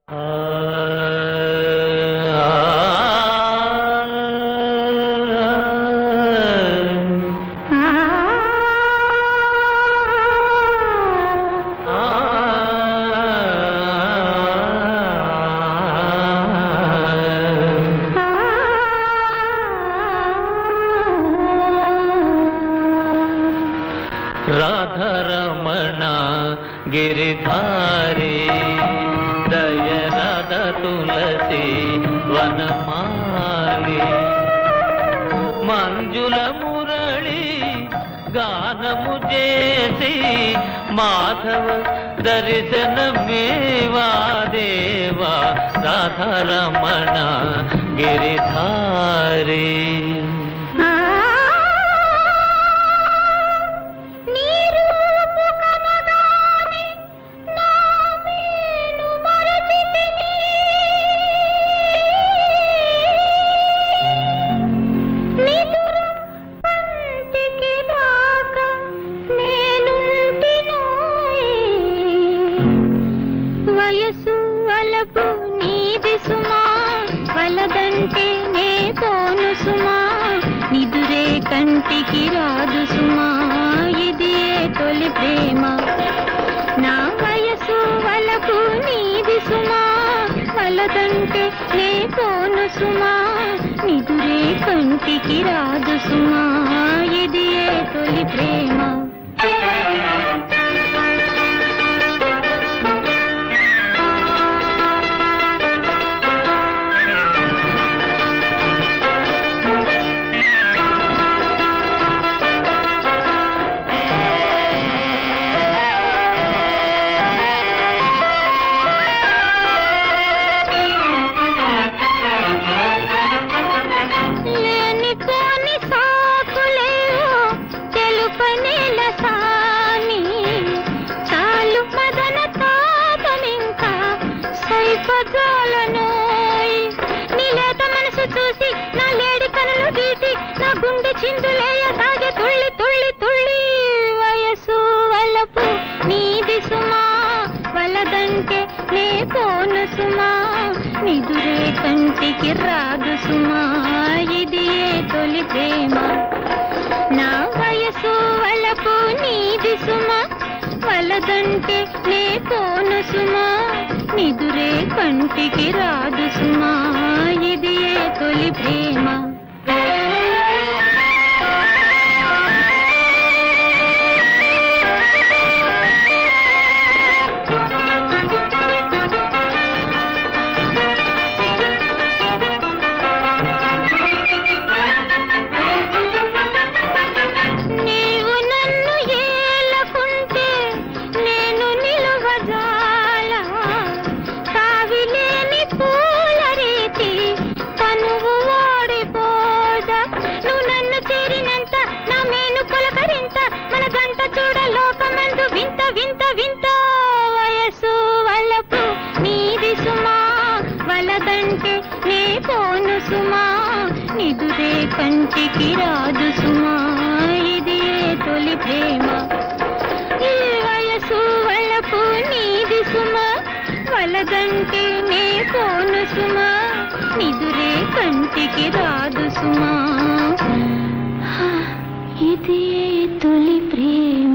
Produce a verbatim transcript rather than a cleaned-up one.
రాధరమణ గిరిధారి దయరథ తులసి వనమాలి మంజుల మురళి గానము చేసి మాధవ దర్శనమేవా దేవా రాధరమణ గిరిధారి. వయసు వలపు నీది సుమా వలదంటే నే పోను సుమా నిదురే కంటికి రాదు సుమా ఇది తొలి ప్రేమ. నా వయసు వలపు నీది సుమా వలదంటే నే పోను సుమా నిదురే కంటికి రాదు సుమా ఇది తొలి ప్రేమ. నీలేత మనసు చూసి నా లేడి కనులు గీటి నా గుండె చిందులేయ సాగే తుళ్ళి తుళ్ళి తుళ్ళి. వయసు వలపు నీది సుమా వలదంటే నే పోను సుమా నిదురే కంటికి రాదు సుమా ఇది తొలి ప్రేమ. నా వయసు వలపు నీది సుమా వలదంటే నే పోను సుమా నిదురే కంటికి రాదు సుమా ఇది తొలి ప్రేమ. వలదంటే నే పోను సుమా నిదురే కంటికి రాదు సుమా ఇది తొలి ప్రేమ. ఈ వయసు వలపు నీది సుమా వలదంటే నే పోను సుమా నిదురే కంటికి రాదు సుమా ఇది తొలి ప్రేమ.